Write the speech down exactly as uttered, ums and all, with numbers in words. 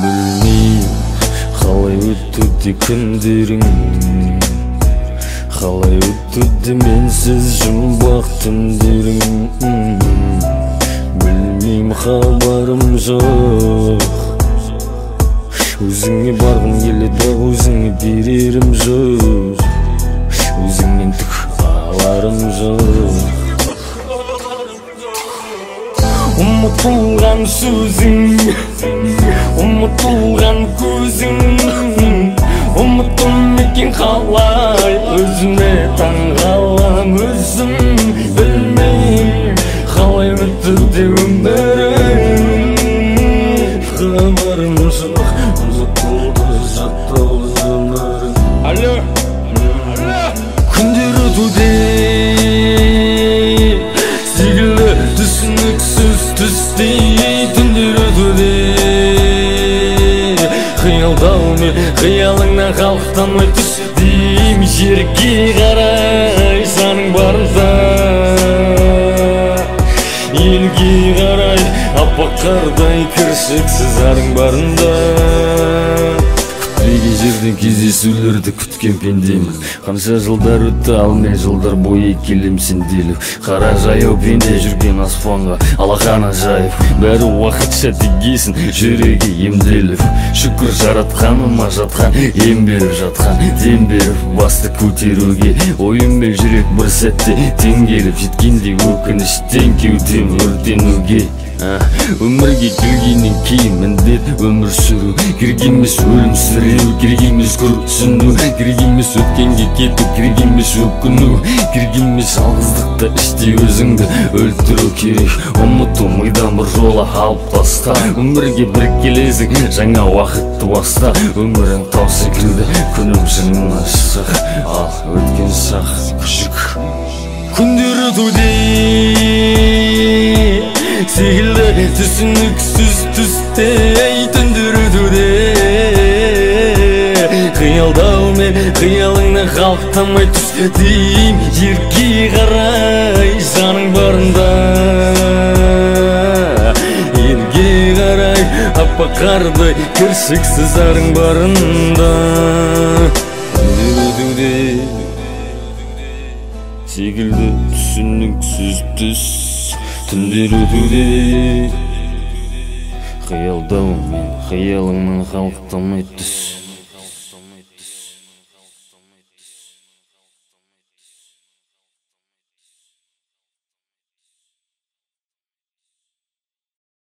Білмейм, қалай өтуде күндерің, қалай өтуде менсіз жұмбақ түндерің. Білмейм, хабарым жоқ, өзіңе барғым келеді, өзіңе берерім жоқ, өзіңнен түк аларым жоқ. Ұмытылған сөзің, ұмытылған көзің, ұмыттым екен қалай, өзіме таңғалам өзім. Білмейм, қалай өтуде өмірің, хабарым жоқ, ұмытылды жаттаулы өмірің. Алло, күндер өтуде секілді түсініксіз түстей, түндер өтуде қиялдаумен қиялыңнан қалықтамай түс дейм. Жерге қарай саның барында, елге қарай аппақ қардай кіршіксіз арың барында. Күтпеген жерден кездесулерді күткен пендемін. Қанша жылдар өтті, ал мен жылдар бойы келем сенделіп. Қара жаяу пенде жүрген аспанға алақаны жайып, бәрі уақытша тегесін жүрегі емделіп. Шүкір жаратқаныма жатқан, ем беріп жатқан, дем беріп басты көтеруге. Ойыммен жүрек бір сәтте тең келіп жеткенде, өкініштен кеудем өртенуге. Өмірге келгеннен кейін міндет өмір сүру, керек емес өлім сүру, керек емес күрсіну, керек емес өткенге кету, керек емес өкіну, керек емес жалғыздықта іште өзіңді өлтіру керек. Ұмыту мидан бір жола алып таста, өмірге бір келесің, жаңа уақытты баста. Өмірің тау секілді, күнім жыңын ашық, ал өткен шақ күшік. Күндер өтуде секілді түсініксіз түстей, түндер өтуде қиялдаумен қиялыңнан қалықтамай түс дейм. Жерге қарай жаның барында, елге қарай аппақ қардай кіршіксіз арың барында. Күндер өтуде секілді түсініксіз түс, түндер өтуде қиялдаумен қиялыңнан қалықтамай түс.